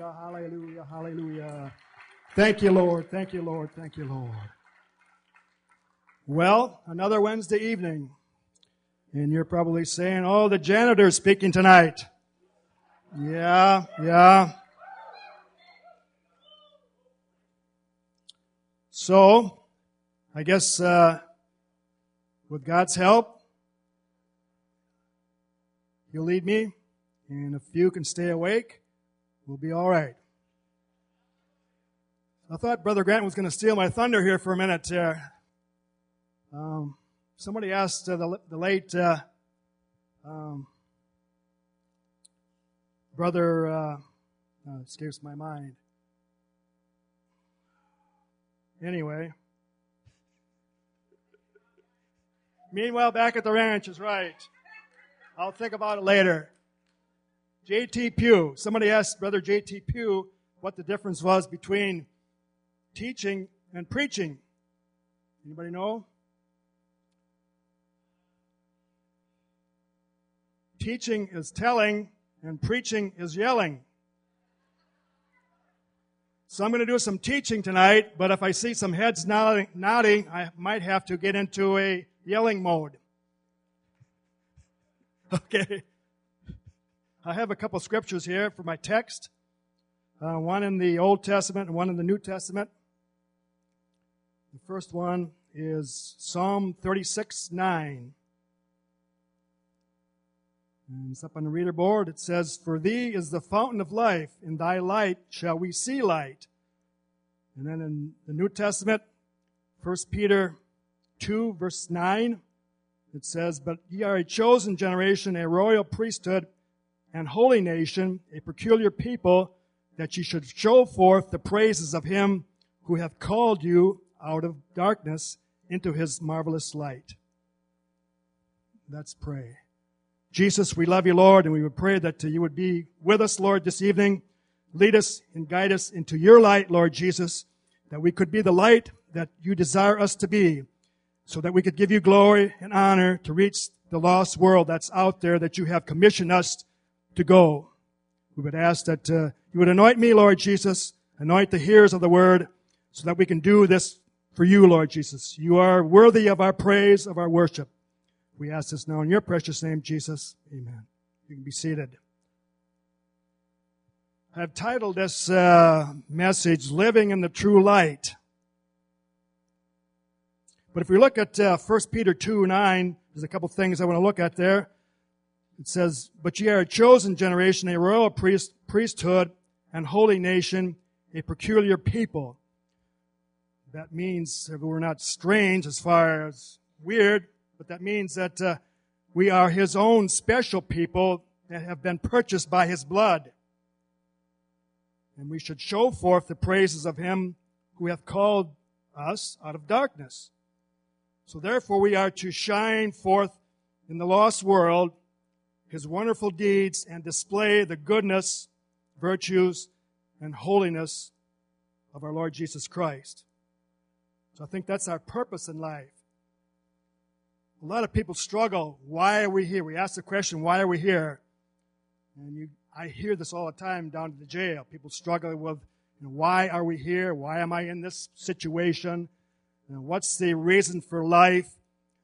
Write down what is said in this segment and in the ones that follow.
Hallelujah, hallelujah, hallelujah. Thank you, Lord. Thank you, Lord. Thank you, Lord. Well, another Wednesday evening. And you're probably saying, oh, the janitor's speaking tonight. Yeah. So, I guess with God's help, He'll lead me. And if you can stay awake, we'll be all right. I thought Brother Grant was going to steal my thunder here for a minute. Somebody asked the late brother, escapes my mind. Anyway. Meanwhile, back at the ranch is right. I'll think about it later. J.T. Pugh. Somebody asked Brother J.T. Pugh what the difference was between teaching and preaching. Anybody know? Teaching is telling and preaching is yelling. So I'm going to do some teaching tonight, but if I see some heads nodding, I might have to get into a yelling mode. Okay. I have a couple scriptures here for my text. One in the Old Testament and one in the New Testament. The first one is Psalm 36:9. And it's up on the reader board. It says, "For thee is the fountain of life, in thy light shall we see light." And then in the New Testament, 1 Peter 2, verse 9, it says, "But ye are a chosen generation, a royal priesthood, and holy nation, a peculiar people, that ye should show forth the praises of him who hath called you out of darkness into his marvelous light." Let's pray. Jesus, we love you, Lord, and we would pray that you would be with us, Lord, this evening. Lead us and guide us into your light, Lord Jesus, that we could be the light that you desire us to be, so that we could give you glory and honor to reach the lost world that's out there that you have commissioned us to go. We would ask that you would anoint me, Lord Jesus, anoint the hearers of the word, so that we can do this for you, Lord Jesus. You are worthy of our praise, of our worship. We ask this now in your precious name, Jesus. Amen. You can be seated. I've titled this message, Living in the True Light. But if we look at 1 Peter 2:9, there's a couple things I want to look at there. It says, "But ye are a chosen generation, a royal priesthood, and holy nation, a peculiar people." That means that we're not strange as far as weird, but that means that we are his own special people that have been purchased by his blood. And we should show forth the praises of him who hath called us out of darkness. So therefore we are to shine forth in the lost world his wonderful deeds and display the goodness, virtues, and holiness of our Lord Jesus Christ. So I think that's our purpose in life. A lot of people struggle. Why are we here? We ask the question, why are we here? And I hear this all the time down to the jail. People struggling with, why are we here? Why am I in this situation? What's the reason for life?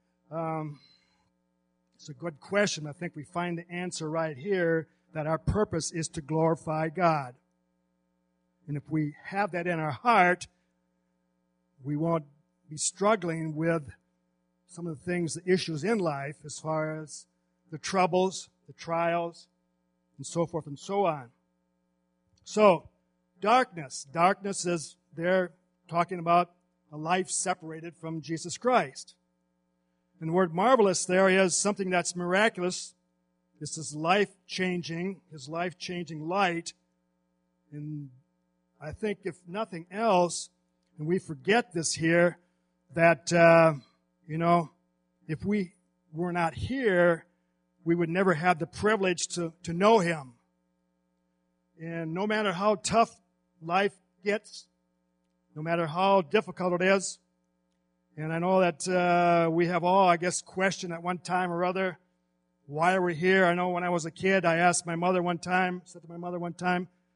It's a good question. I think we find the answer right here, that our purpose is to glorify God. And if we have that in our heart, we won't be struggling with some of the things, the issues in life, as far as the troubles, the trials, and so forth and so on. So, darkness. Darkness is, they're talking about a life separated from Jesus Christ. And the word marvelous there is something that's miraculous. This is life-changing, his life-changing light. And I think if nothing else, and we forget this here, that, if we were not here, we would never have the privilege to know him. And no matter how tough life gets, no matter how difficult it is, and I know that we have all, I guess, questioned at one time or other, why are we here? I know when I was a kid, I asked my mother one time, said to my mother one time,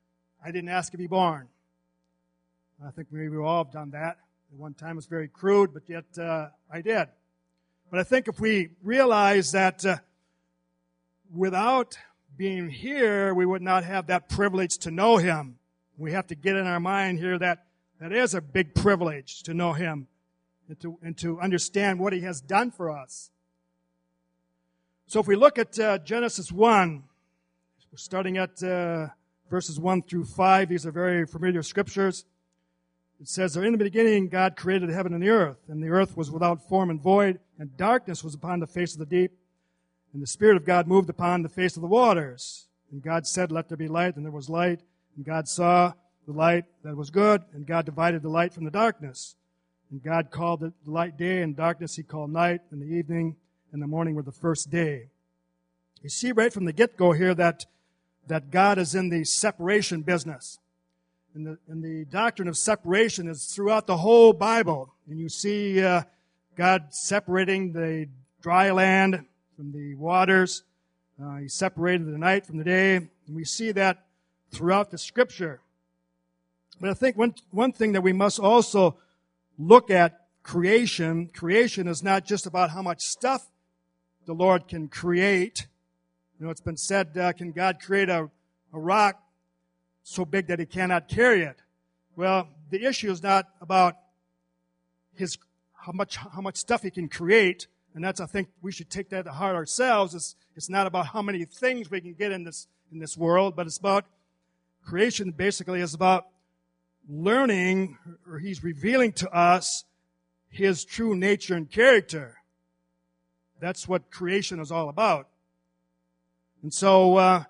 I didn't ask to be born. I think maybe we've all done that. At one time it was very crude, but yet I did. But I think if we realize that without being here, we would not have that privilege to know Him. We have to get in our mind here that is a big privilege to know Him and to understand what He has done for us. So if we look at Genesis 1, we're starting at verses 1 through 5. These are very familiar scriptures. It says, in the beginning God created heaven and the earth was without form and void, and darkness was upon the face of the deep, and the Spirit of God moved upon the face of the waters. And God said, let there be light, and there was light. And God saw the light that was good, and God divided the light from the darkness. And God called the light day, and darkness He called night, and the evening and the morning were the first day. You see right from the get-go here that God is in the separation business. And the doctrine of separation is throughout the whole Bible. And you see God separating the dry land from the waters. He separated the night from the day. And we see that throughout the Scripture. But I think one thing that we must also look at creation is not just about how much stuff the Lord can create. You know, it's been said, can God create a rock so big that He cannot carry it? Well, the issue is not about how much stuff He can create, and that's, I think we should take that to heart ourselves. It's not about how many things we can get in this world, but it's about creation. Basically is about learning, or He's revealing to us His true nature and character. That's what creation is all about. And so,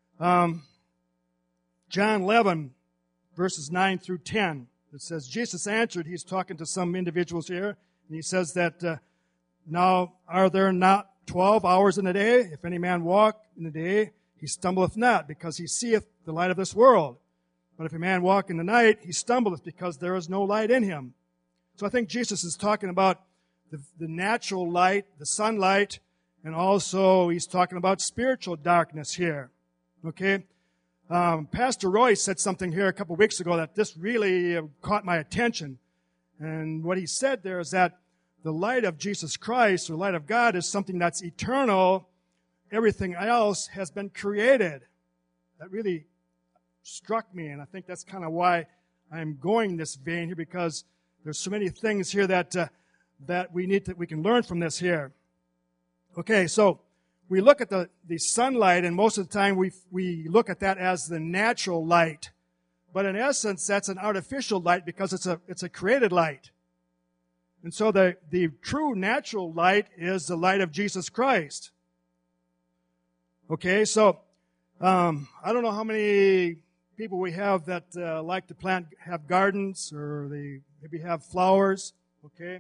John 11, verses 9 through 10, it says, Jesus answered, He's talking to some individuals here, and He says that, now are there not 12 hours in a day? If any man walk in the day, he stumbleth not, because he seeth the light of this world. But if a man walk in the night, he stumbleth, because there is no light in him. So I think Jesus is talking about the natural light, the sunlight, and also He's talking about spiritual darkness here. Okay? Pastor Roy said something here a couple of weeks ago that this really caught my attention. And what he said there is that the light of Jesus Christ, or light of God, is something that's eternal. Everything else has been created. That really struck me, and I think that's kind of why I'm going this vein here, because there's so many things here that we can learn from this here. Okay, so we look at the sunlight, and most of the time we look at that as the natural light. But in essence, that's an artificial light, because it's a created light. And so the true natural light is the light of Jesus Christ. Okay, so I don't know how many people we have that like to have gardens, or they maybe have flowers. Okay,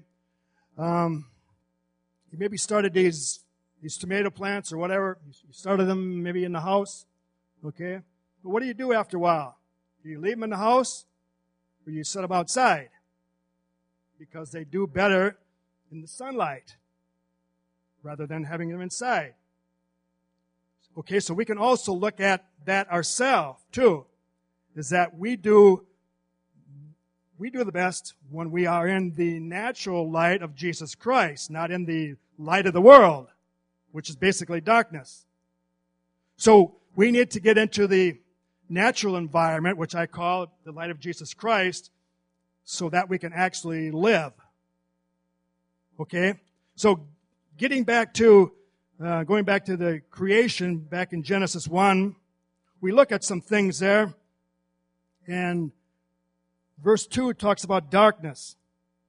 you maybe started these tomato plants or whatever. You started them maybe in the house. Okay, but what do you do after a while? Do you leave them in the house, or you set them outside? Because they do better in the sunlight rather than having them inside. Okay, so we can also look at that ourselves too. Is that we do the best when we are in the natural light of Jesus Christ, not in the light of the world, which is basically darkness. So we need to get into the natural environment, which I call the light of Jesus Christ, so that we can actually live. Okay? So going back to the creation, back in Genesis 1, we look at some things there. And verse 2 talks about darkness.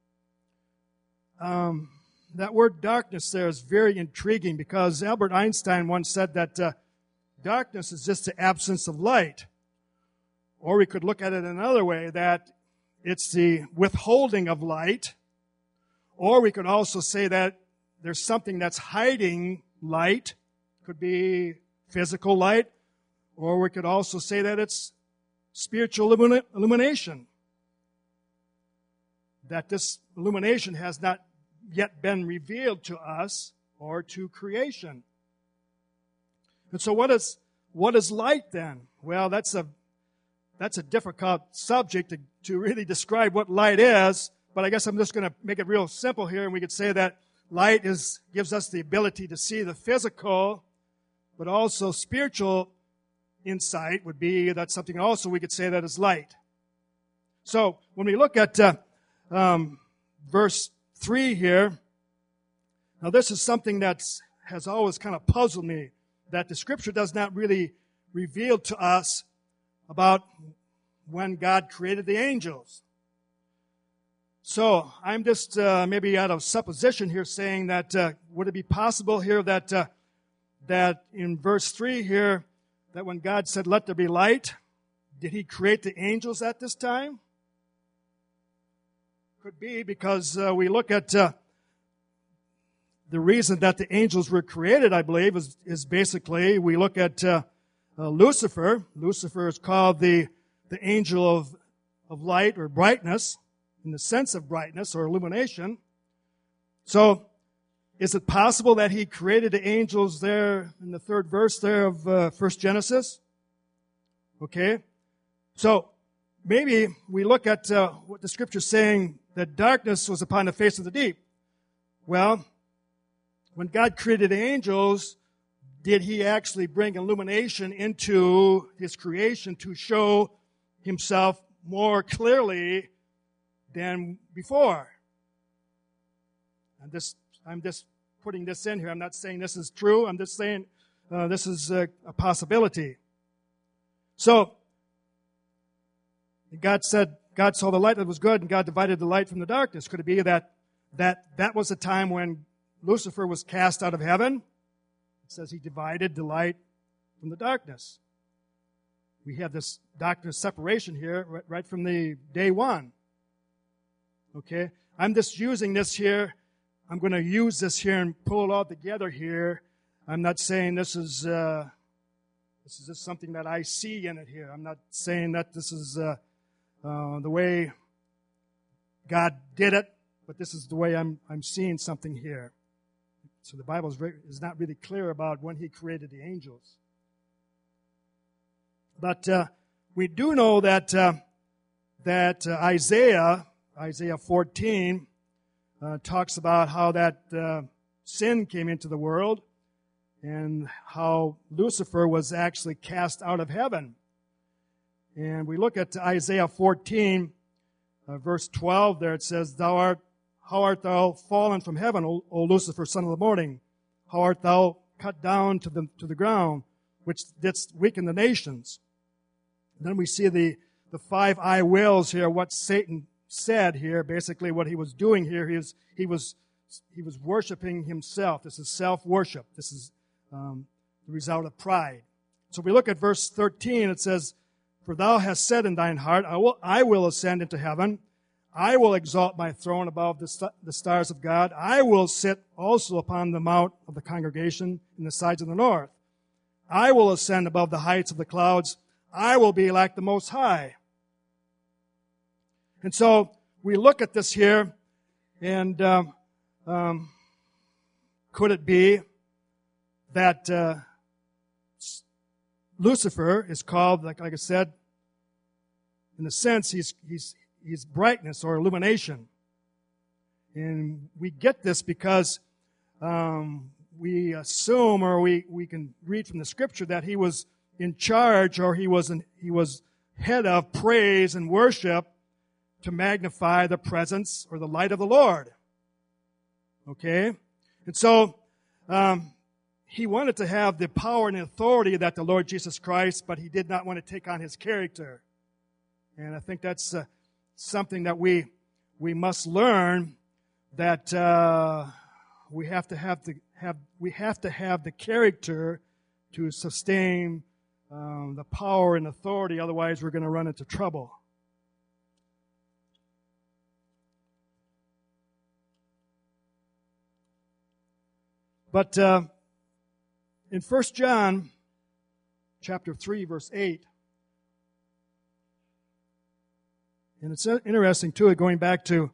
That word darkness there is very intriguing, because Albert Einstein once said that darkness is just the absence of light. Or we could look at it another way, that it's the withholding of light. Or we could also say that there's something that's hiding light. Could be physical light. Or we could also say that it's spiritual illumination. That this illumination has not yet been revealed to us or to creation. And so what is light then? Well, that's that's a difficult subject to really describe what light is, but I guess I'm just going to make it real simple here, and we could say that light gives us the ability to see the physical, but also spiritual insight would be that's something also we could say that is light. So when we look at verse 3 here, now this is something that has always kind of puzzled me, that the Scripture does not really reveal to us about when God created the angels. So I'm just maybe out of supposition here saying that would it be possible here that in verse 3 here, that when God said, "Let there be light," did He create the angels at this time? Could be, because we look at the reason that the angels were created, I believe, is basically we look at Lucifer. Lucifer is called the angel of light or brightness, in the sense of brightness or illumination. So, is it possible that he created the angels there in the 3rd verse there of 1 Genesis? Okay. So, maybe we look at what the Scripture is saying, that darkness was upon the face of the deep. Well, when God created the angels, did He actually bring illumination into His creation to show Himself more clearly than before? I'm just putting this in here. I'm not saying this is true. I'm just saying this is a possibility. So, God saw the light that was good, and God divided the light from the darkness. Could it be that was a time when Lucifer was cast out of heaven? It says He divided the light from the darkness. We have this doctrine of separation here right from the day one. Okay? I'm just using this here. I'm going to use this here and pull it all together here. I'm not saying this is just something that I see in it here. I'm not saying that this is the way God did it, but this is the way I'm seeing something here. So the Bible is not really clear about when He created the angels. But we do know that Isaiah 14 talks about how that sin came into the world and how Lucifer was actually cast out of heaven. And we look at Isaiah 14, verse 12 there. It says, how art thou fallen from heaven, O Lucifer, son of the morning? How art thou cut down to the ground, which didst weaken the nations? And then we see the 5 I wills here, what Satan said here, basically what he was doing here. He was worshiping himself. This is self-worship. This is the result of pride. So we look at verse 13. It says, "For thou hast said in thine heart, I will ascend into heaven. I will exalt my throne above the stars of God. I will sit also upon the mount of the congregation in the sides of the north. I will ascend above the heights of the clouds. I will be like the Most High." And so we look at this here, and could it be that Lucifer is called, like I said, in a sense, he's brightness or illumination. And we get this because we assume, or we can read from the Scripture, that he was in charge, or he was head of praise and worship to magnify the presence or the light of the Lord. Okay? And so he wanted to have the power and authority that the Lord Jesus Christ, but he did not want to take on his character. And I think that's something that we must learn, that we have to have the character to sustain the power and authority. Otherwise, we're going to run into trouble. But in 1 John chapter 3, verse 8, and it's interesting too, going back to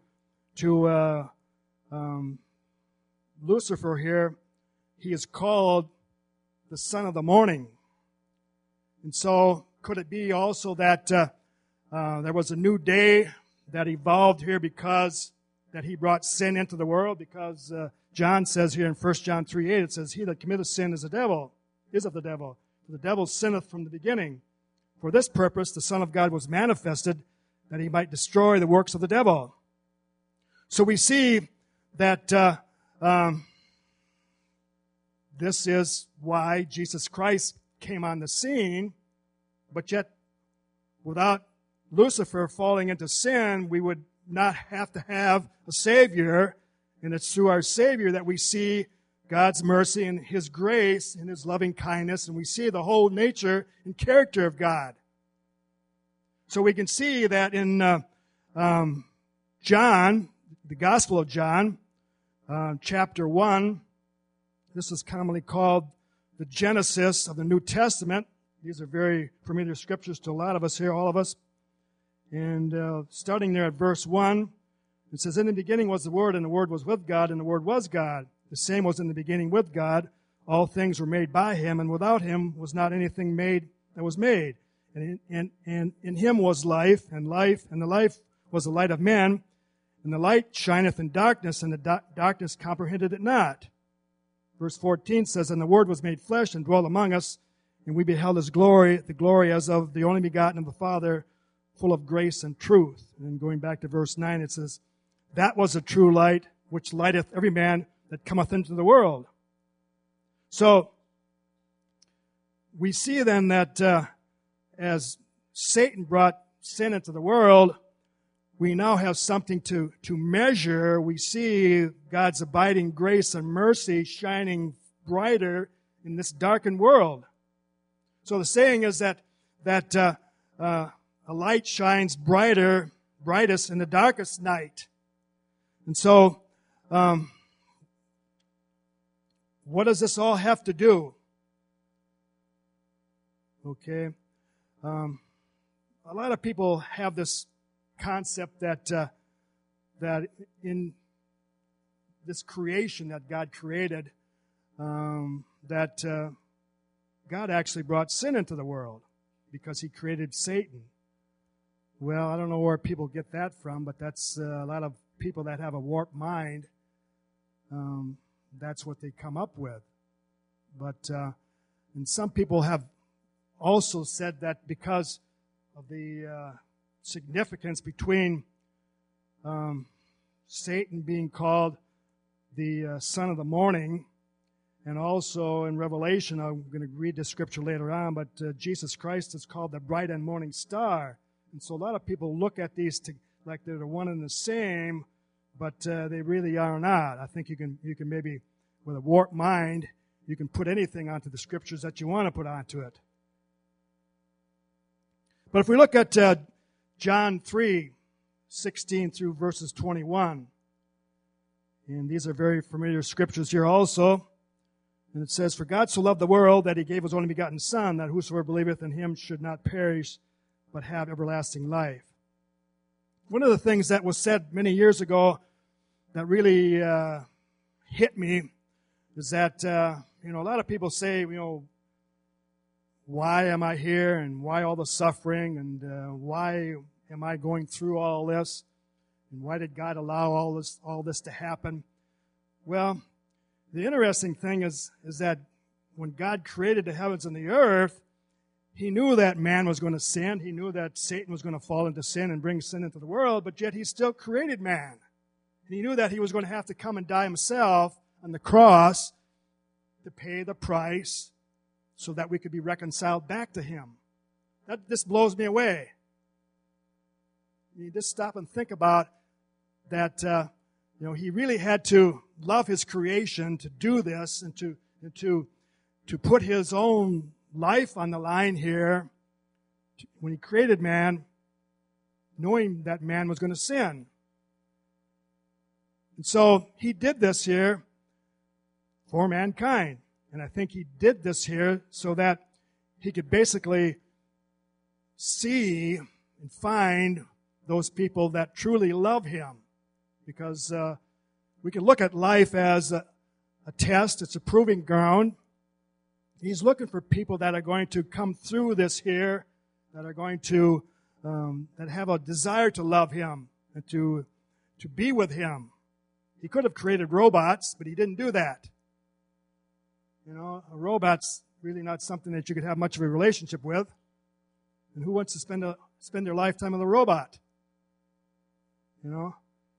Lucifer here, he is called the son of the morning. And so could it be also that there was a new day that evolved here because that he brought sin into the world? Because John says here in 1 John 3:8, it says, "He that committeth sin is of the devil. For the devil sinneth from the beginning. For this purpose the Son of God was manifested, that he might destroy the works of the devil." So we see that this is why Jesus Christ came on the scene, but yet without Lucifer falling into sin, we would not have to have a Savior, and it's through our Savior that we see God's mercy and His grace and His loving kindness, and we see the whole nature and character of God. So we can see that in John, the Gospel of John, chapter 1, this is commonly called the Genesis of the New Testament. These are very familiar scriptures to a lot of us here, all of us. And starting there at verse 1, it says, "In the beginning was the Word, and the Word was with God, and the Word was God. The same was in the beginning with God. All things were made by Him, and without Him was not anything made that was made. And in Him was life, and the life was the light of men. And the light shineth in darkness, and the darkness comprehended it not." Verse 14 says, "And the Word was made flesh and dwelt among us, and we beheld His glory, the glory as of the only begotten of the Father, full of grace and truth." And then going back to verse 9, it says, "That was the true light, which lighteth every man that cometh into the world." So, we see then that as Satan brought sin into the world, we now have something to measure. We see God's abiding grace and mercy shining brighter in this darkened world. So the saying is that a light shines brightest in the darkest night. And so, what does this all have to do? Okay. A lot of people have this concept that in this creation that God created, that God actually brought sin into the world because He created Satan. Well, I don't know where people get that from, but that's a lot of people that have a warped mind. That's what they come up with. But and some people have also said that because of the significance between Satan being called the son of the morning, and also in Revelation, I'm going to read this scripture later on, but Jesus Christ is called the bright and morning star. And so a lot of people look at these like they're the one and the same, but they really are not. I think you can maybe, with a warped mind, you can put anything onto the scriptures that you want to put onto it. But if we look at John 3:16 through verses 21, and these are very familiar scriptures here also, and it says, "For God so loved the world that He gave His only begotten Son, that whosoever believeth in Him should not perish, but have everlasting life." One of the things that was said many years ago that really hit me is that, a lot of people say, why am I here, and why all the suffering, and why am I going through all this, and why did God allow all this to happen? Well, the interesting thing is that when God created the heavens and the earth, He knew that man was going to sin. He knew that Satan was going to fall into sin and bring sin into the world, but yet He still created man. And He knew that He was going to have to come and die Himself on the cross to pay the price so that we could be reconciled back to Him. This blows me away. You just stop and think about that. He really had to love His creation to do this, and to put His own life on the line here when He created man, knowing that man was going to sin. And so He did this here for mankind. And I think He did this here so that He could basically see and find those people that truly love Him. Because we can look at life as a test. It's a proving ground. He's looking for people that are going to come through this here that are going to, that have a desire to love Him and to be with Him. He could have created robots, but He didn't do that. You know, a robot's really not something that you could have much of a relationship with. And who wants to spend their lifetime with a robot? You know?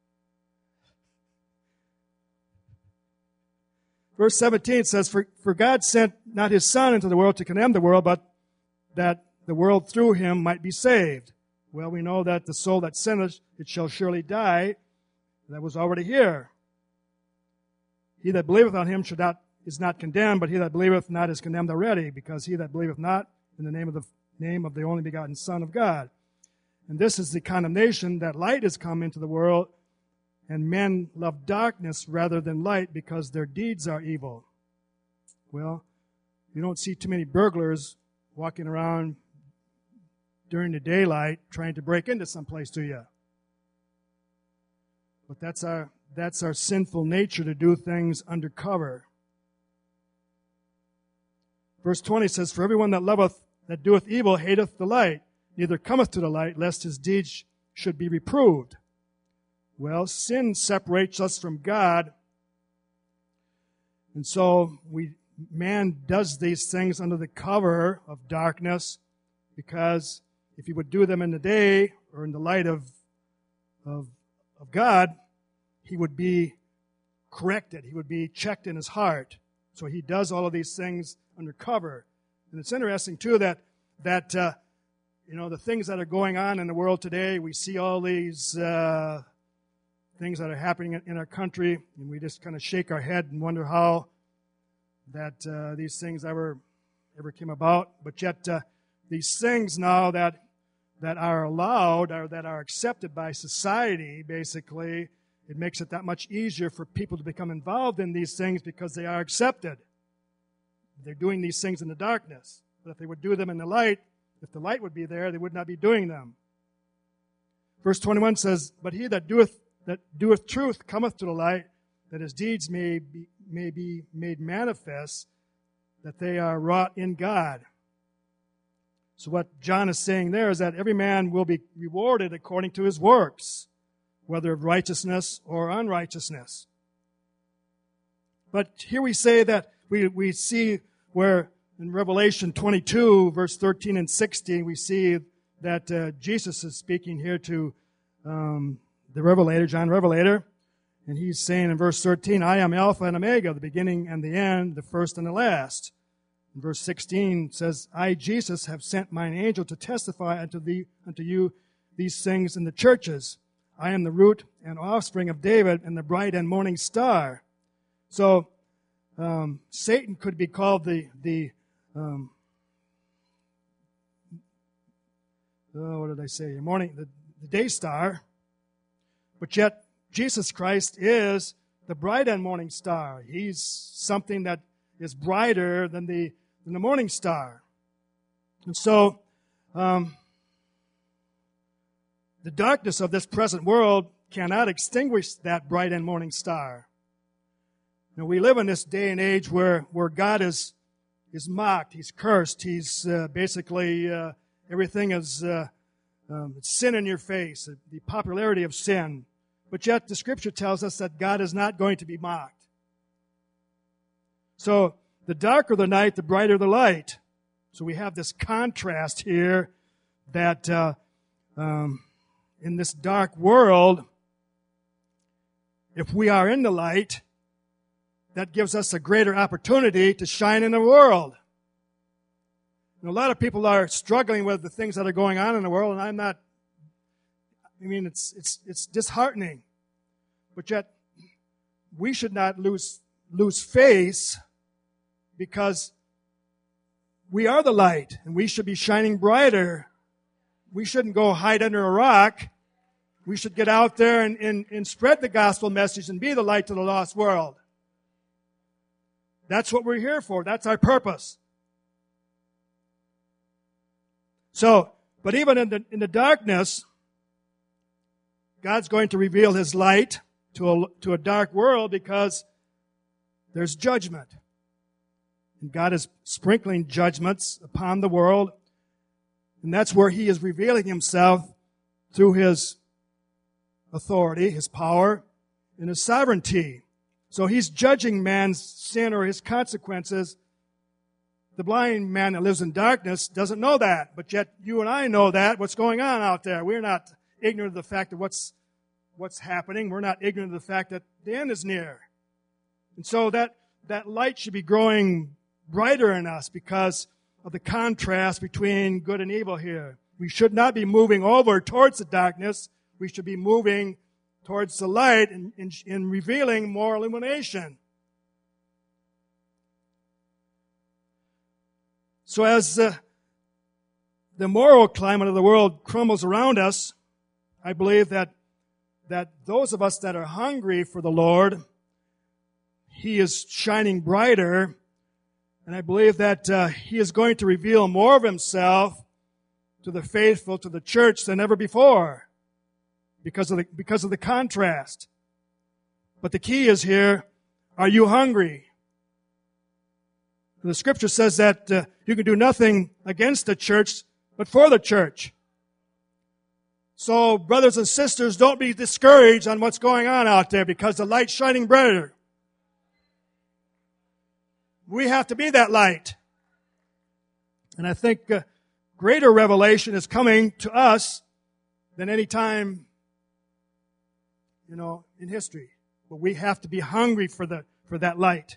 Verse 17 says, For God sent not His Son into the world to condemn the world, but that the world through Him might be saved. Well, we know that the soul that sinneth, it shall surely die. That was already here. He that believeth on Him is not condemned, but he that believeth not is condemned already, because he that believeth not in the name of the only begotten Son of God. And this is the condemnation, that light is come into the world, and men love darkness rather than light, because their deeds are evil. Well, you don't see too many burglars walking around during the daylight trying to break into some place, do you? But that's our sinful nature to do things under cover. Verse 20 says, For everyone that doeth evil hateth the light, neither cometh to the light, lest his deeds should be reproved. Well, sin separates us from God. And so man does these things under the cover of darkness, because if he would do them in the day or in the light of God, he would be corrected. He would be checked in his heart. So he does all of these things under cover. And it's interesting, too, that the things that are going on in the world today, we see all these things that are happening in our country, and we just kind of shake our head and wonder how that these things ever came about. But yet, these things now that are allowed, or that are accepted by society, basically, it makes it that much easier for people to become involved in these things because they are accepted. They're doing these things in the darkness. But if they would do them in the light, if the light would be there, they would not be doing them. Verse 21 says, But he that doeth truth cometh to the light, that his deeds may be made manifest, that they are wrought in God. So what John is saying there is that every man will be rewarded according to his works, whether of righteousness or unrighteousness. But here we say that we see where in Revelation 22, verse 13 and 16, we see that Jesus is speaking here to the Revelator, John Revelator, and he's saying in verse 13, I am Alpha and Omega, the beginning and the end, the first and the last. And verse 16 says, I, Jesus, have sent mine angel to testify unto you these things in the churches. I am the root and offspring of David and the bright and morning star. So Satan could be called the day star, but yet Jesus Christ is the bright and morning star. He's something that is brighter than the morning star. And so the darkness of this present world cannot extinguish that bright and morning star. Now, we live in this day and age where God is mocked, He's cursed, He's basically everything is sin in your face, the popularity of sin. But yet the Scripture tells us that God is not going to be mocked. So the darker the night, the brighter the light. So we have this contrast here that in this dark world, if we are in the light, that gives us a greater opportunity to shine in the world. And a lot of people are struggling with the things that are going on in the world, and it's disheartening. But yet, we should not lose faith, because we are the light, and we should be shining brighter. We shouldn't go hide under a rock. We should get out there and spread the gospel message and be the light to the lost world. That's what we're here for. That's our purpose. So, but even in the darkness, God's going to reveal His light to a dark world, because there's judgment. And God is sprinkling judgments upon the world. And that's where he is revealing himself through his authority, his power, and his sovereignty. So he's judging man's sin or his consequences. The blind man that lives in darkness doesn't know that, but yet you and I know that, what's going on out there. We're not ignorant of the fact of what's happening. We're not ignorant of the fact that the end is near. And so that light should be growing brighter in us because of the contrast between good and evil here. We should not be moving over towards the darkness. We should be moving towards the light and revealing more illumination. So as the moral climate of the world crumbles around us, I believe that those of us that are hungry for the Lord, He is shining brighter. And I believe that He is going to reveal more of Himself to the faithful, to the church than ever before because of the contrast. But the key is here, are you hungry? The Scripture says that you can do nothing against the church, but for the church. So, brothers and sisters, don't be discouraged on what's going on out there because the light's shining brighter. We have to be that light. And I think greater revelation is coming to us than any time, in history. But we have to be hungry for that light.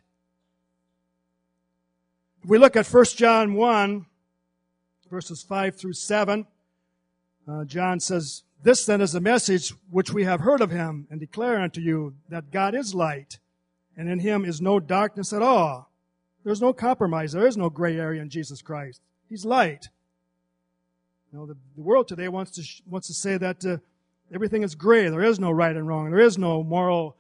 If we look at 1 John 1, verses 5 through 7, John says, "This then is the message which we have heard of Him and declare unto you, that God is light, and in Him is no darkness at all." There's no compromise. There is no gray area in Jesus Christ. He's light. The world today wants to say that everything is gray. There is no right and wrong. There is no moral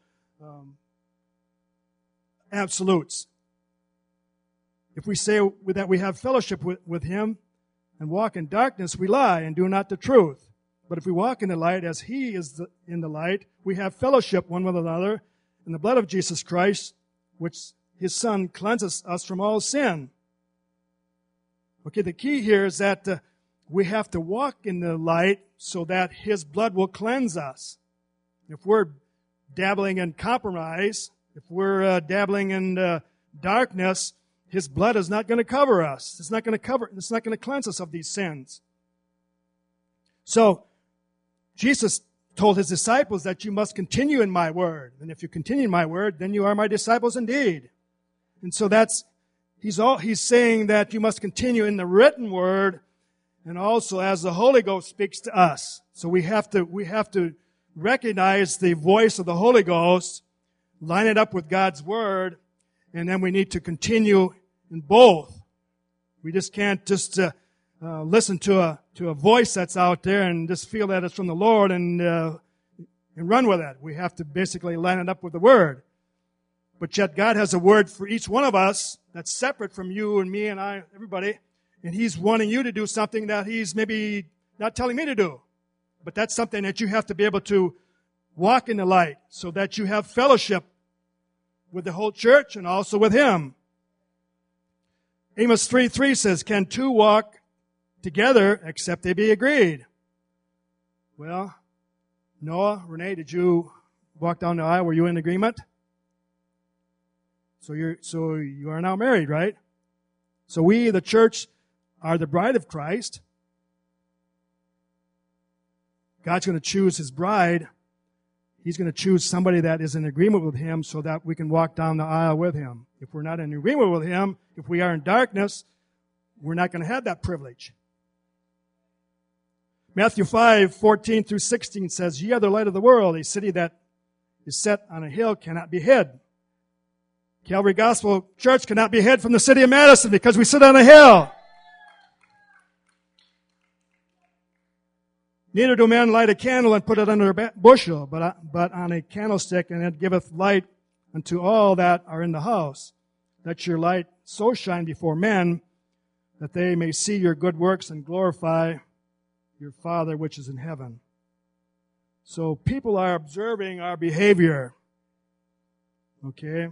absolutes. If we say that we have fellowship with Him and walk in darkness, we lie and do not the truth. But if we walk in the light as He is in the light, we have fellowship one with another, and the blood of Jesus Christ, which His Son, cleanses us from all sin. Okay, the key here is that we have to walk in the light so that His blood will cleanse us. If we're dabbling in compromise, if we're dabbling in darkness, His blood is not going to cover us. It's not going to cleanse us of these sins. So, Jesus told His disciples that you must continue in my word. And if you continue in my word, then you are my disciples indeed. And so He's saying that you must continue in the written word and also as the Holy Ghost speaks to us. So we have to recognize the voice of the Holy Ghost, line it up with God's word, and then we need to continue in both. We just can't just listen to a voice that's out there and just feel that it's from the Lord and run with it. We have to basically line it up with the word. But yet God has a word for each one of us that's separate from you and me and I, everybody. And He's wanting you to do something that He's maybe not telling me to do. But that's something that you have to be able to walk in the light so that you have fellowship with the whole church and also with Him. Amos 3:3 says, "Can two walk together except they be agreed?" Well, Noah, Renee, did you walk down the aisle? Were you in agreement? So you are now married, right? So we, the church, are the bride of Christ. God's going to choose His bride. He's going to choose somebody that is in agreement with Him so that we can walk down the aisle with Him. If we're not in agreement with Him, if we are in darkness, we're not going to have that privilege. Matthew 5:14 through 16 says, "Ye are the light of the world. A city that is set on a hill cannot be hid." Calvary Gospel Church cannot be hid from the city of Madison because we sit on a hill. Neither do men light a candle and put it under a bushel, but on a candlestick, and it giveth light unto all that are in the house. Let your light so shine before men that they may see your good works and glorify your Father which is in heaven. So people are observing our behavior. Okay?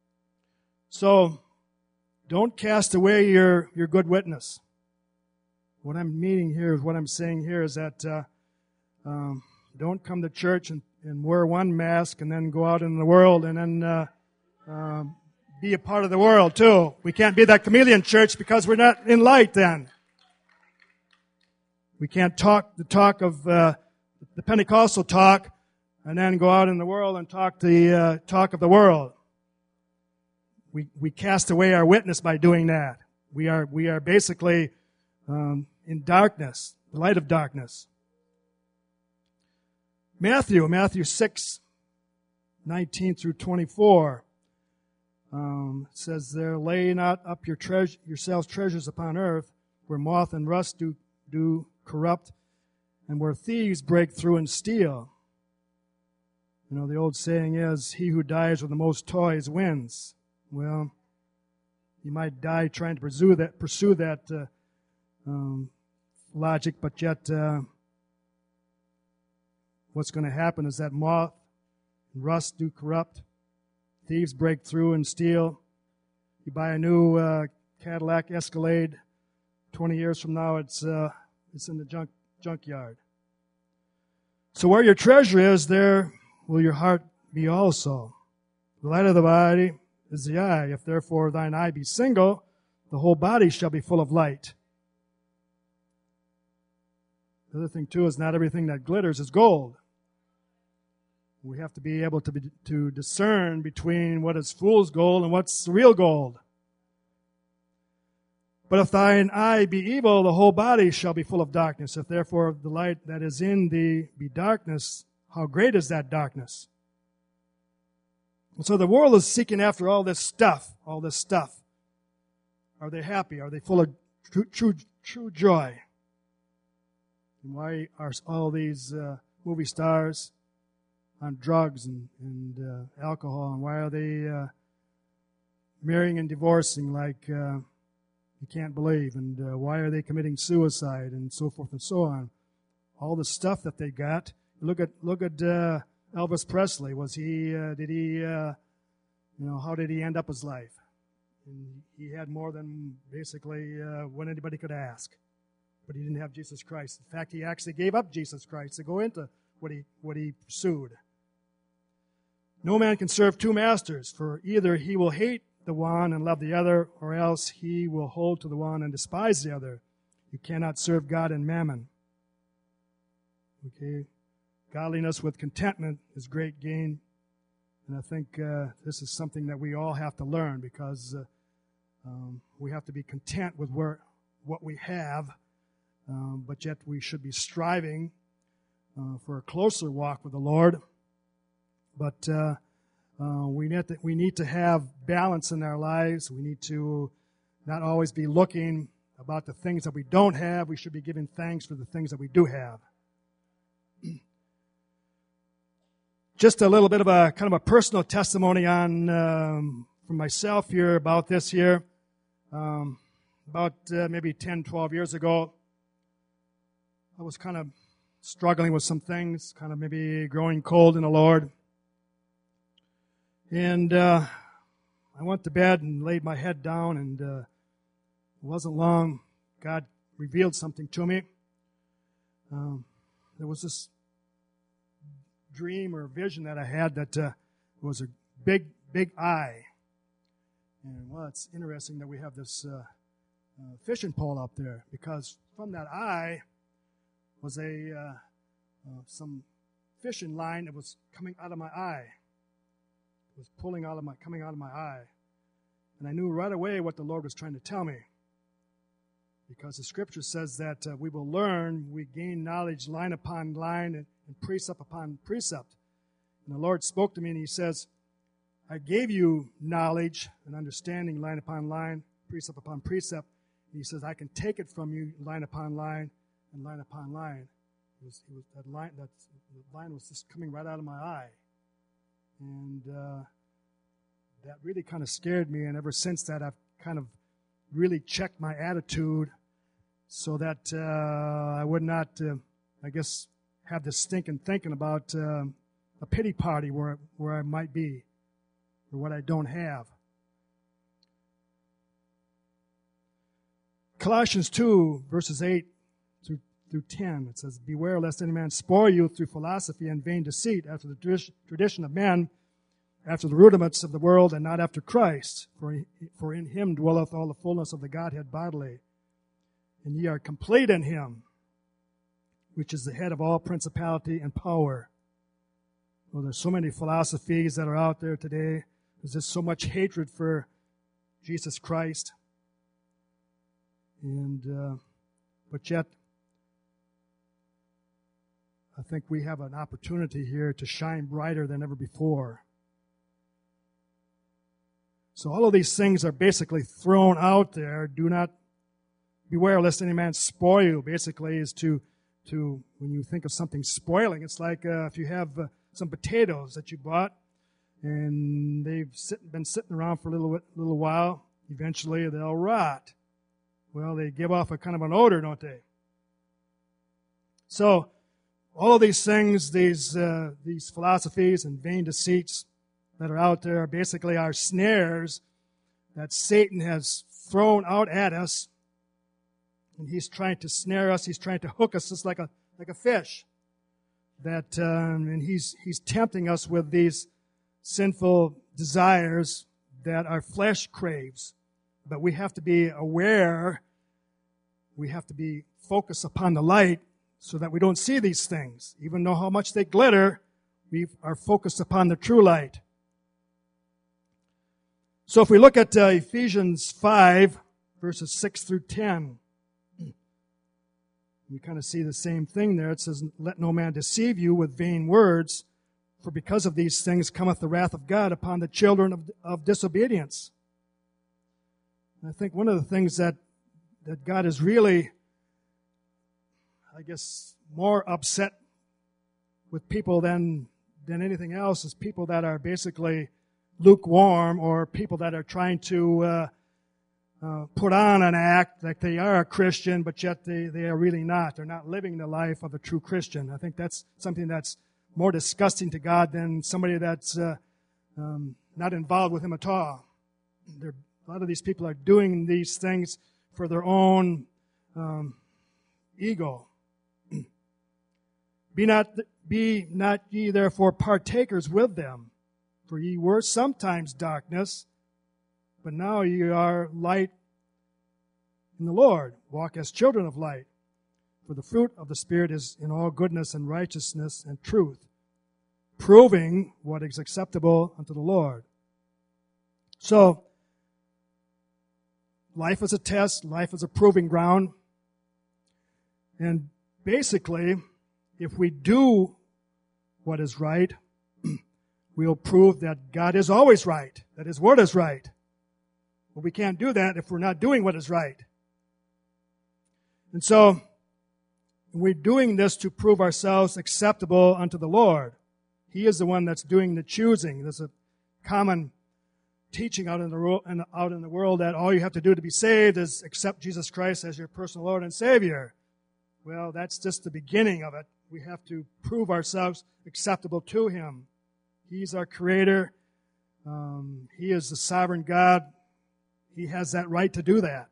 So don't cast away your good witness. What I'm meaning here is what I'm saying here is that don't come to church and wear one mask and then go out in the world and then be a part of the world too. We can't be that chameleon church because we're not in light then. We can't talk the talk of the Pentecostal talk and then go out in the world and talk the talk of the world. We cast away our witness by doing that. We are basically in darkness, the light of darkness. Matthew 6:19 through 24. It says there, lay not up yourselves treasures upon earth, where moth and rust do corrupt, and where thieves break through and steal. You know, the old saying is, he who dies with the most toys wins. Well, you might die trying to pursue that logic, but yet what's going to happen is that moth and rust do corrupt, thieves break through and steal. You buy a new Cadillac Escalade, 20 years from now it's in the junkyard. So where your treasure is, there will your heart be also. The light of the body is the eye. If therefore thine eye be single, the whole body shall be full of light. The other thing too is not everything that glitters is gold. We have to be able to discern between what is fool's gold and what's real gold. But if thine eye be evil, the whole body shall be full of darkness. If therefore the light that is in thee be darkness, how great is that darkness? And so the world is seeking after all this stuff. Are they happy? Are they full of true joy? And why are all these movie stars on drugs and alcohol? And why are they marrying and divorcing like you can't believe? And why are they committing suicide and so forth and so on? All the stuff that they got. Look at Elvis Presley. How did he end up his life? And he had more than basically what anybody could ask. But he didn't have Jesus Christ. In fact, he actually gave up Jesus Christ to go into what he pursued. No man can serve two masters, for either he will hate the one and love the other, or else he will hold to the one and despise the other. You cannot serve God and mammon. Okay? Godliness with contentment is great gain. And I think this is something that we all have to learn, because we have to be content with what we have, but yet we should be striving for a closer walk with the Lord. But we need to have balance in our lives. We need to not always be looking about the things that we don't have. We should be giving thanks for the things that we do have. Just a little bit of a kind of a personal testimony on from myself here about this here. About maybe 10, 12 years ago, I was kind of struggling with some things, kind of maybe growing cold in the Lord. And I went to bed and laid my head down, and it wasn't long. God revealed something to me. There was this dream or vision that I had that was a big eye. And well, it's interesting that we have this fishing pole up there, because from that eye was some fishing line that was coming out of my eye. It was coming out of my eye. And I knew right away what the Lord was trying to tell me, because the Scripture says that we will learn, we gain knowledge line upon line and precept upon precept. And the Lord spoke to me, and He says, I gave you knowledge and understanding line upon line, precept upon precept. And He says, I can take it from you line upon line and line upon line. The line was just coming right out of my eye. And that really kind of scared me. And ever since that, I've kind of really checked my attitude so that I would not, have this stinking thinking about a pity party where I might be or what I don't have. A Colossians 2, verses 8 through 10, it says, "Beware lest any man spoil you through philosophy and vain deceit, after the tradition of men, after the rudiments of the world, and not after Christ. For in him dwelleth all the fullness of the Godhead bodily. And ye are complete in him, which is the head of all principality and power." Well, there's so many philosophies that are out there today. There's just so much hatred for Jesus Christ. And but yet, I think we have an opportunity here to shine brighter than ever before. So all of these things are basically thrown out there. Do not beware lest any man spoil you. Basically, is to when you think of something spoiling, it's like if you have some potatoes that you bought and they've been sitting around for a little while. Eventually, they'll rot. Well, they give off a kind of an odor, don't they? So all of these things, these philosophies and vain deceits that are out there, basically are snares that Satan has thrown out at us, and he's trying to snare us. He's trying to hook us just like a fish. And he's tempting us with these sinful desires that our flesh craves. But we have to be aware. We have to be focused upon the light so that we don't see these things. Even though how much they glitter, we are focused upon the true light. So if we look at Ephesians 5, verses 6 through 10, we kind of see the same thing there. It says, "Let no man deceive you with vain words, for because of these things cometh the wrath of God upon the children of disobedience." And I think one of the things that God is really, I guess, more upset with people than anything else is people that are basically lukewarm, or people that are trying to put on an act like they are a Christian, but yet they are really not. They're not living the life of a true Christian. I think that's something that's more disgusting to God than somebody that's not involved with Him at all. A lot of these people are doing these things for their own ego. Be not ye therefore partakers with them, for ye were sometimes darkness, but now ye are light in the Lord. Walk as children of light. For the fruit of the Spirit is in all goodness and righteousness and truth, proving what is acceptable unto the Lord. So, life is a test. Life is a proving ground. And basically, if we do what is right, we'll prove that God is always right, that His Word is right. But we can't do that if we're not doing what is right. And so, we're doing this to prove ourselves acceptable unto the Lord. He is the one that's doing the choosing. There's a common teaching out in the world that all you have to do to be saved is accept Jesus Christ as your personal Lord and Savior. Well, that's just the beginning of it. We have to prove ourselves acceptable to Him. He's our Creator. He is the sovereign God. He has that right to do that.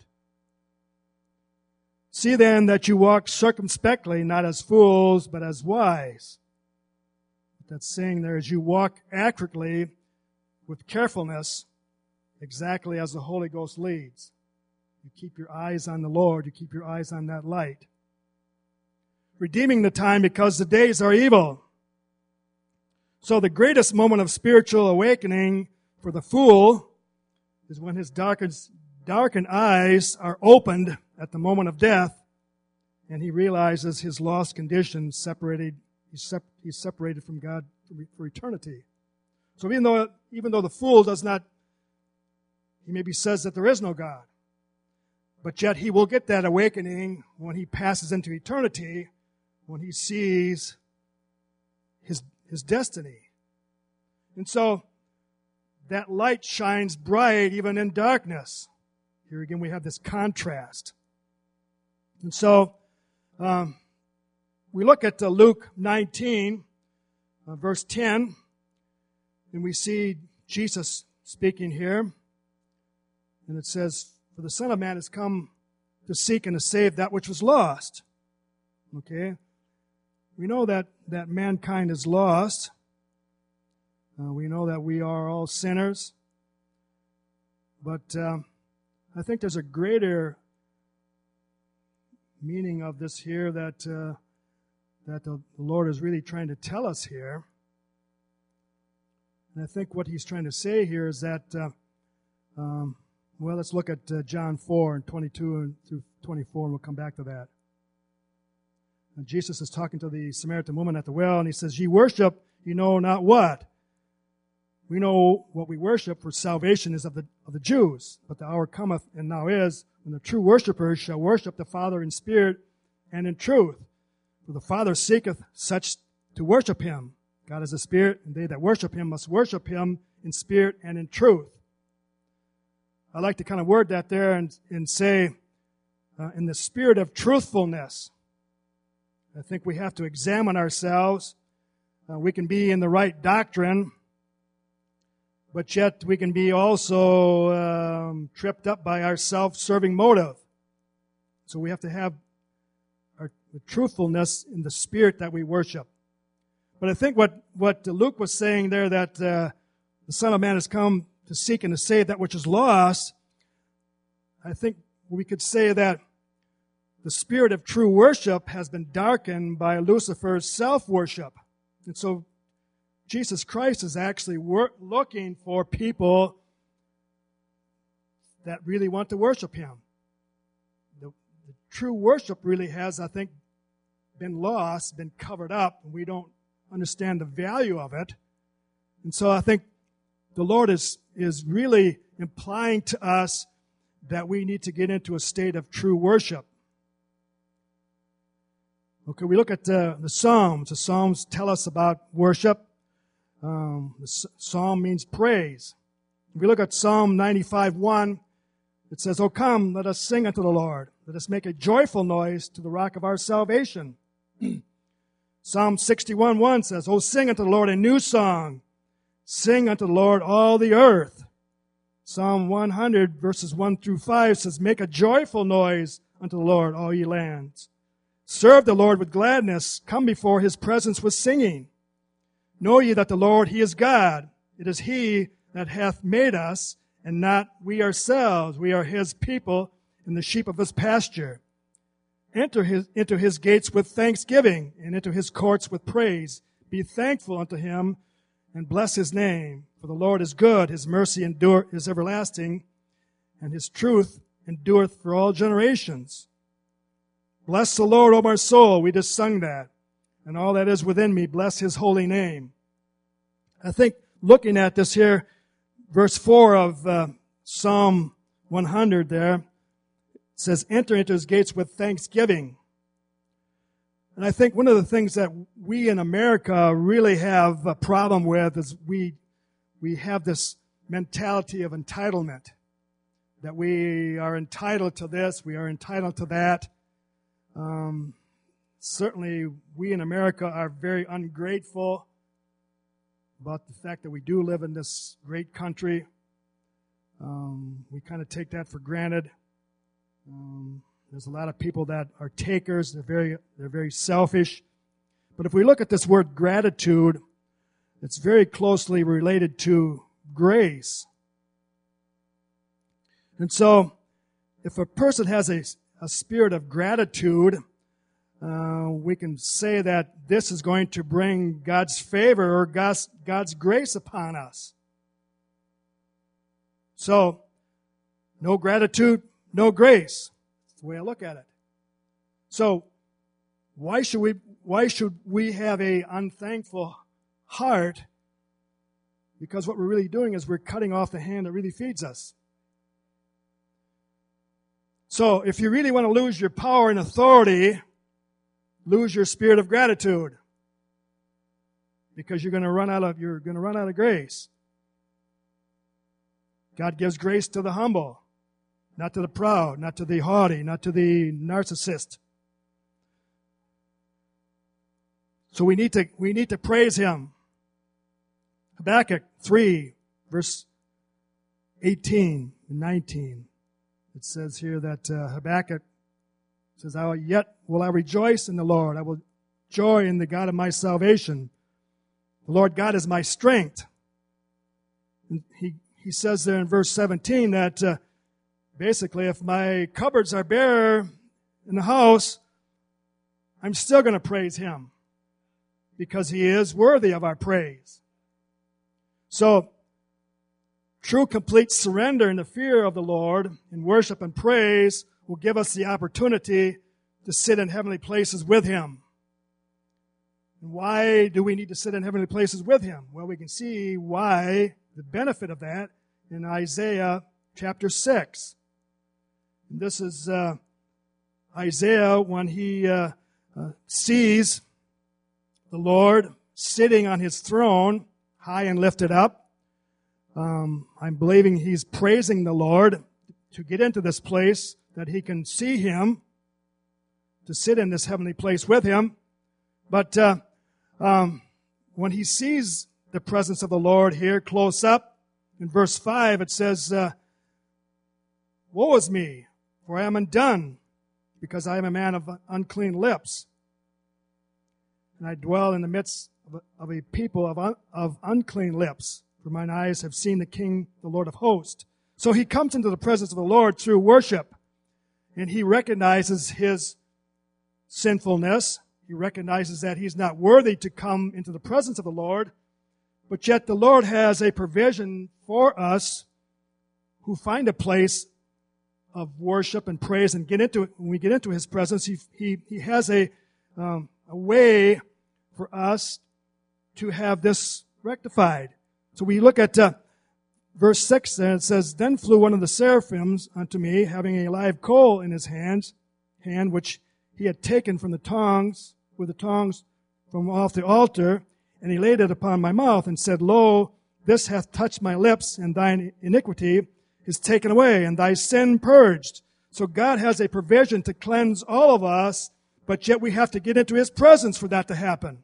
See then that you walk circumspectly, not as fools, but as wise. What that's saying there is you walk accurately with carefulness, exactly as the Holy Ghost leads. You keep your eyes on the Lord. You keep your eyes on that light. Redeeming the time because the days are evil. So the greatest moment of spiritual awakening for the fool is when his darkened eyes are opened at the moment of death, and he realizes his lost condition, he's separated from God for eternity. So even though the fool does not, he maybe says that there is no God, but yet he will get that awakening when he passes into eternity, when he sees his destiny. And so that light shines bright even in darkness. Here again we have this contrast. And so we look at Luke 19, verse 10, and we see Jesus speaking here. And it says, "For the Son of Man is come to seek and to save that which was lost. Okay? We know that mankind is lost. We know that we are all sinners. But I think there's a greater meaning of this here that the Lord is really trying to tell us here. And I think what he's trying to say here is that, let's look at John 4 and 22 through 24, and we'll come back to that. And Jesus is talking to the Samaritan woman at the well, and he says, "Ye worship, you know not what." We know what we worship, for salvation is of the Jews. But the hour cometh, and now is, when the true worshipers shall worship the Father in spirit and in truth. For the Father seeketh such to worship him. God is a spirit, and they that worship him must worship him in spirit and in truth. I like to kind of word that there and say, in the spirit of truthfulness. I think we have to examine ourselves. We can be in the right doctrine, but yet we can be also tripped up by our self-serving motive. So we have to have the truthfulness in the spirit that we worship. But I think what Luke was saying there, that the Son of Man has come to seek and to save that which is lost, I think we could say that the spirit of true worship has been darkened by Lucifer's self-worship. And so Jesus Christ is actually looking for people that really want to worship him. The true worship really has, I think, been lost, been covered up, and we don't understand the value of it. And so I think the Lord is really implying to us that we need to get into a state of true worship. Okay, we look at the Psalms. The Psalms tell us about worship. The Psalm means praise. If we look at Psalm 95:1, it says, "O come, let us sing unto the Lord. Let us make a joyful noise to the rock of our salvation." Psalm 61:1 says, "O sing unto the Lord a new song. Sing unto the Lord all the earth." Psalm 100 verses 1 through 5 says, "Make a joyful noise unto the Lord, all ye lands. Serve the Lord with gladness. Come before his presence with singing. Know ye that the Lord, he is God. It is he that hath made us, and not we ourselves. We are his people, and the sheep of his pasture. Enter into his gates with thanksgiving, and into his courts with praise. Be thankful unto him, and bless his name. For the Lord is good, his mercy is everlasting, and his truth endureth for all generations. Bless the Lord, O my soul." We just sung that. "And all that is within me, bless his holy name." I think looking at this here, verse 4 of Psalm 100 there, it says, "Enter into his gates with thanksgiving." And I think one of the things that we in America really have a problem with is we have this mentality of entitlement, that we are entitled to this, we are entitled to that. Certainly, we in America are very ungrateful about the fact that we do live in this great country. We kind of take that for granted. There's a lot of people that are takers. They're very selfish. But if we look at this word gratitude, it's very closely related to grace. And so, if a person has a spirit of gratitude, we can say that this is going to bring God's favor or God's grace upon us. So, no gratitude, no grace. That's the way I look at it. So, why should we have a unthankful heart? Because what we're really doing is we're cutting off the hand that really feeds us. So, if you really want to lose your power and authority, lose your spirit of gratitude, because you're going to run out of grace. God gives grace to the humble, not to the proud, not to the haughty, not to the narcissist. So we need to praise him. Habakkuk 3, verse 18 and 19. It says here that Habakkuk It says, yet will I rejoice in the Lord. I will joy in the God of my salvation. The Lord God is my strength. And he says there in verse 17 that basically if my cupboards are bare in the house, I'm still going to praise Him because He is worthy of our praise. So, true complete surrender in the fear of the Lord in worship and praise will give us the opportunity to sit in heavenly places with Him. And why do we need to sit in heavenly places with Him? Well, we can see why, the benefit of that, in Isaiah chapter 6. And this is Isaiah when he sees the Lord sitting on His throne, high and lifted up. I'm believing he's praising the Lord to get into this place that he can see Him, to sit in this heavenly place with Him. But when he sees the presence of the Lord here close up, in verse 5 it says, woe is me, for I am undone, because I am a man of unclean lips. And I dwell in the midst of a people of unclean lips, for mine eyes have seen the King, the Lord of hosts. So he comes into the presence of the Lord through worship, and he recognizes his sinfulness. He recognizes that he's not worthy to come into the presence of the Lord, but yet the Lord has a provision for us who find a place of worship and praise and get into it. When we get into His presence, He has a way for us to have this rectified. So we look at verse 6 there. It says, then flew one of the seraphims unto me, having a live coal in his hand, which he had taken from the tongs, with the tongs from off the altar, and he laid it upon my mouth, and said, lo, this hath touched my lips, and thine iniquity is taken away, and thy sin purged. So God has a provision to cleanse all of us, but yet we have to get into His presence for that to happen.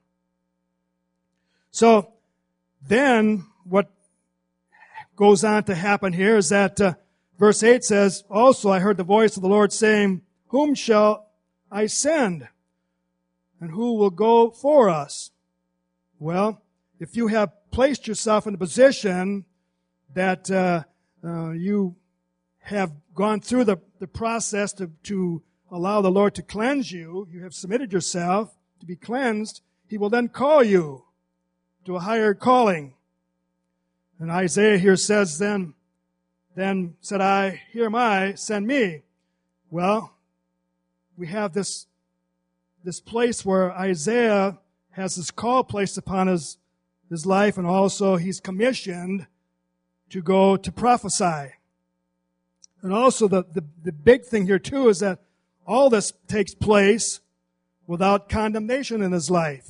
So then what goes on to happen here is that verse 8 says, also I heard the voice of the Lord saying, whom shall I send? And who will go for us? Well, if you have placed yourself in a position that you have gone through the process to allow the Lord to cleanse you, you have submitted yourself to be cleansed, He will then call you to a higher calling. And Isaiah here says, then said I, here am I, send me. Well, we have this place where Isaiah has this call placed upon his life, and also he's commissioned to go to prophesy. And also the big thing here too is that all this takes place without condemnation in his life.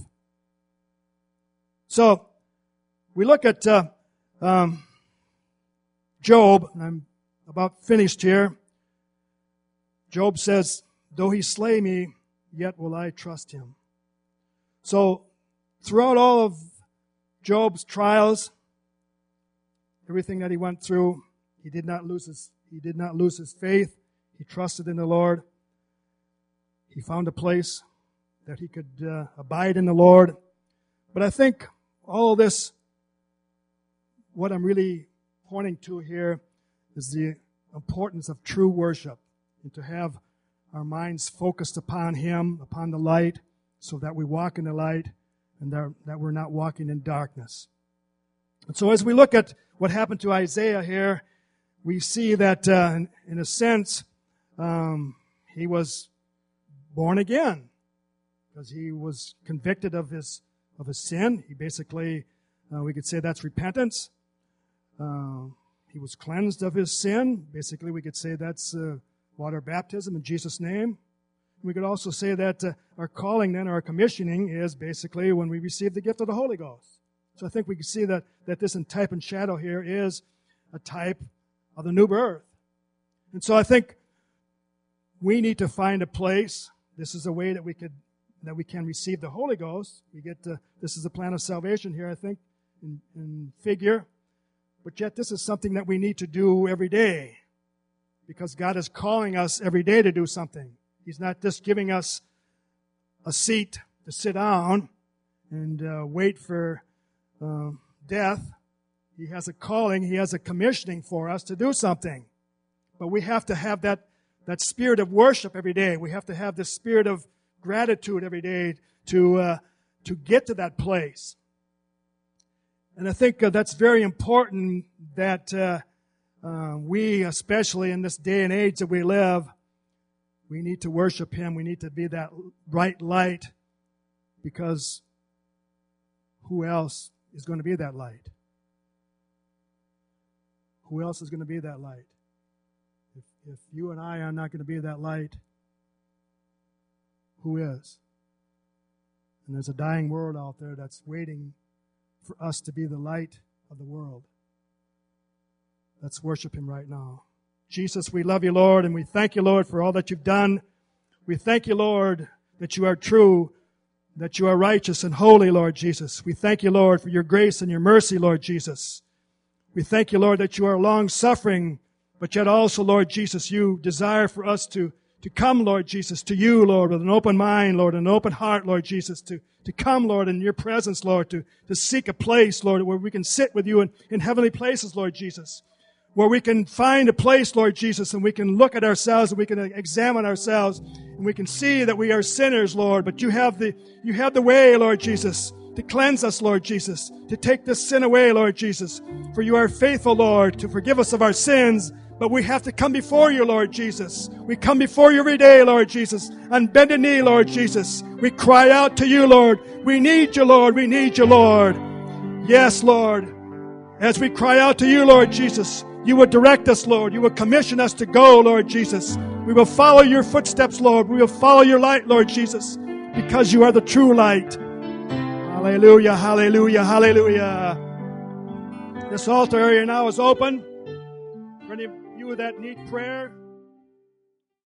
So we look at Job, and I'm about finished here. Job says, though he slay me, yet will I trust him. So throughout all of Job's trials, everything that he went through, he did not lose his faith. He trusted in the Lord. He found a place that he could abide in the Lord. But I think all of this, what I'm really pointing to here, is the importance of true worship, and to have our minds focused upon Him, upon the light, so that we walk in the light and that we're not walking in darkness. And so as we look at what happened to Isaiah here, we see that in a sense, he was born again, because he was convicted of his sin. He basically, we could say that's repentance. He was cleansed of his sin. Basically, we could say that's water baptism in Jesus' name. We could also say that our calling then, our commissioning, is basically when we receive the gift of the Holy Ghost. So I think we can see that this in type and shadow here is a type of the new birth. And so I think we need to find a place. This is a way that we can receive the Holy Ghost. We get this is the plan of salvation here, I think, in figure. But yet this is something that we need to do every day, because God is calling us every day to do something. He's not just giving us a seat to sit down and wait for death. He has a calling. He has a commissioning for us to do something. But we have to have that spirit of worship every day. We have to have the spirit of gratitude every day to get to that place. And I think that's very important that we, especially in this day and age that we live, we need to worship Him. We need to be that bright light, because who else is going to be that light? Who else is going to be that light? If you and I are not going to be that light, who is? And there's a dying world out there that's waiting for us to be the light of the world. Let's worship Him right now. Jesus, we love You, Lord, and we thank You, Lord, for all that You've done. We thank You, Lord, that You are true, that You are righteous and holy, Lord Jesus. We thank You, Lord, for Your grace and Your mercy, Lord Jesus. We thank You, Lord, that You are long-suffering, but yet also, Lord Jesus, You desire for us to come, Lord Jesus, to You, Lord, with an open mind, Lord, an open heart, Lord Jesus, to come, Lord, in Your presence, Lord, to seek a place, Lord, where we can sit with You in heavenly places, Lord Jesus, where we can find a place, Lord Jesus, and we can look at ourselves and we can examine ourselves and we can see that we are sinners, Lord, but You have the way, Lord Jesus, to cleanse us, Lord Jesus, to take this sin away, Lord Jesus, for You are faithful, Lord, to forgive us of our sins. But we have to come before You, Lord Jesus. We come before You every day, Lord Jesus, and bend a knee, Lord Jesus. We cry out to You, Lord. We need You, Lord. We need You, Lord. Yes, Lord. As we cry out to You, Lord Jesus, You will direct us, Lord. You will commission us to go, Lord Jesus. We will follow Your footsteps, Lord. We will follow Your light, Lord Jesus, because You are the true light. Hallelujah, hallelujah, hallelujah. This altar area now is open. For any of you that need prayer,